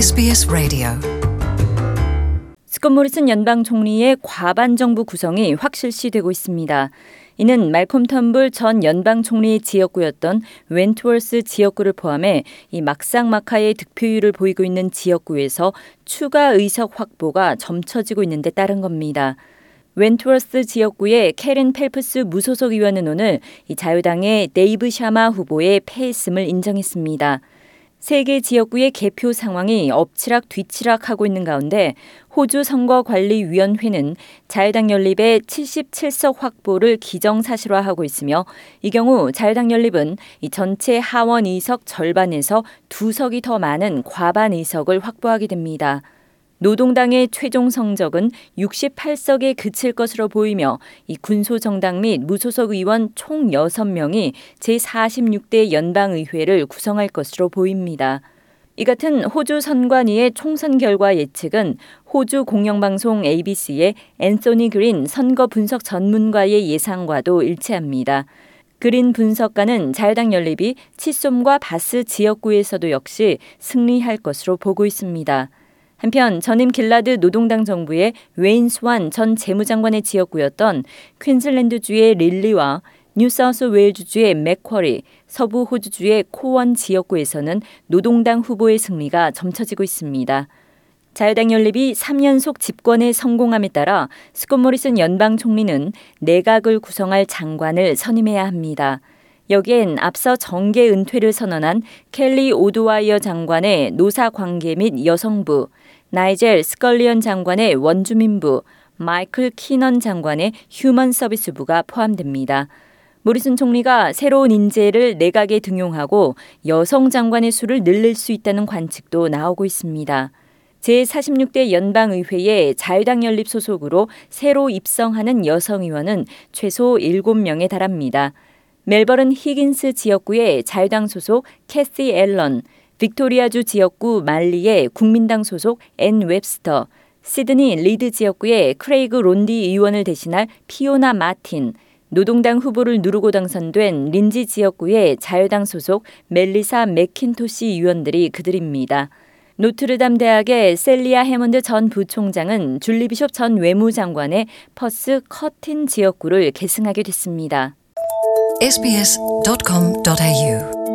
SBS 라디오. 스콧 모리슨 연방 총리의 과반 정부 구성이 확실시되고 있습니다. 이는 말콤 텀블 전 연방 총리의 지역구였던 웬트워스 지역구를 포함해 이 막상막하의 득표율을 보이고 있는 지역구에서 추가 의석 확보가 점쳐지고 있는 데 따른 겁니다. 웬트워스 지역구의 캐린 펠프스 무소속 의원은 오늘 이 자유당의 데이브 샤마 후보의 패했음을 인정했습니다. 세 개 지역구의 개표 상황이 엎치락 뒤치락하고 있는 가운데 호주 선거관리위원회는 자유당 연립의 77석 확보를 기정사실화하고 있으며 이 경우 자유당 연립은 이 전체 하원 의석 절반에서 2석이 더 많은 과반 의석을 확보하게 됩니다. 노동당의 최종 성적은 68석에 그칠 것으로 보이며 이 군소정당 및 무소속 의원 총 6명이 제46대 연방의회를 구성할 것으로 보입니다. 이 같은 호주 선관위의 총선 결과 예측은 호주 공영방송 ABC의 앤소니 그린 선거 분석 전문가의 예상과도 일치합니다. 그린 분석가는 자유당 연립이 치솜과 바스 지역구에서도 역시 승리할 것으로 보고 있습니다. 한편 전임 길라드 노동당 정부의 웨인 스완 전 재무장관의 지역구였던 퀸즐랜드주의 릴리와 뉴사우스웨일즈주의 맥쿼리, 서부 호주주의 코원 지역구에서는 노동당 후보의 승리가 점쳐지고 있습니다. 자유당 연립이 3연속 집권에 성공함에 따라 스콧 모리슨 연방 총리는 내각을 구성할 장관을 선임해야 합니다. 여기엔 앞서 정계 은퇴를 선언한 켈리 오드와이어 장관의 노사관계 및 여성부, 나이젤 스컬리언 장관의 원주민부, 마이클 키넌 장관의 휴먼 서비스부가 포함됩니다. 모리슨 총리가 새로운 인재를 내각에 등용하고 여성 장관의 수를 늘릴 수 있다는 관측도 나오고 있습니다. 제46대 연방의회에 자유당 연립 소속으로 새로 입성하는 여성 의원은 최소 7명에 달합니다. 멜버른 히긴스 지역구의 자유당 소속 캐시 앨런, 빅토리아주 지역구 말리의 국민당 소속 앤 웹스터, 시드니 리드 지역구의 크레이그 론디 의원을 대신할 피오나 마틴, 노동당 후보를 누르고 당선된 린지 지역구의 자유당 소속 멜리사 맥킨토시 의원들이 그들입니다. 노트르담 대학의 셀리아 해먼드 전 부총장은 줄리 비숍 전 외무장관의 퍼스 커틴 지역구를 계승하게 됐습니다. sbs.com.au